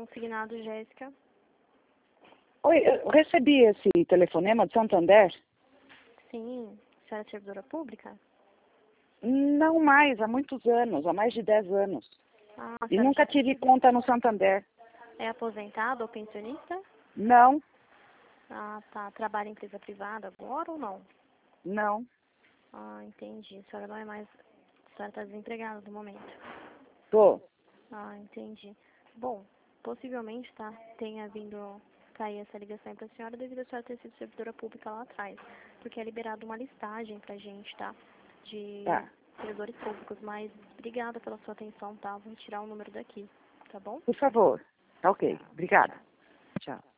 consignado, Jéssica. Oi, eu recebi esse telefonema de Santander. Sim, a senhora é servidora pública? Não mais, há muitos anos, há mais de 10 anos. Ah, a E senhora nunca tive conta no Santander. é aposentada ou pensionista? Não, Ah, tá. Trabalha em empresa privada agora ou não? não. Ah, entendi. A senhora não é mais... A senhora está desempregada no momento. Tô. Ah, entendi. Bom, possivelmente, tá, tenha vindo cair essa ligação para a senhora devido a senhora ter sido servidora pública lá atrás. Porque é liberado uma listagem pra gente, tá? De Tá. servidores públicos, mas obrigada pela sua atenção, tá? Vou tirar o número daqui, tá bom? Por favor. Tá ok. Tá, Obrigada. tchau. Tchau.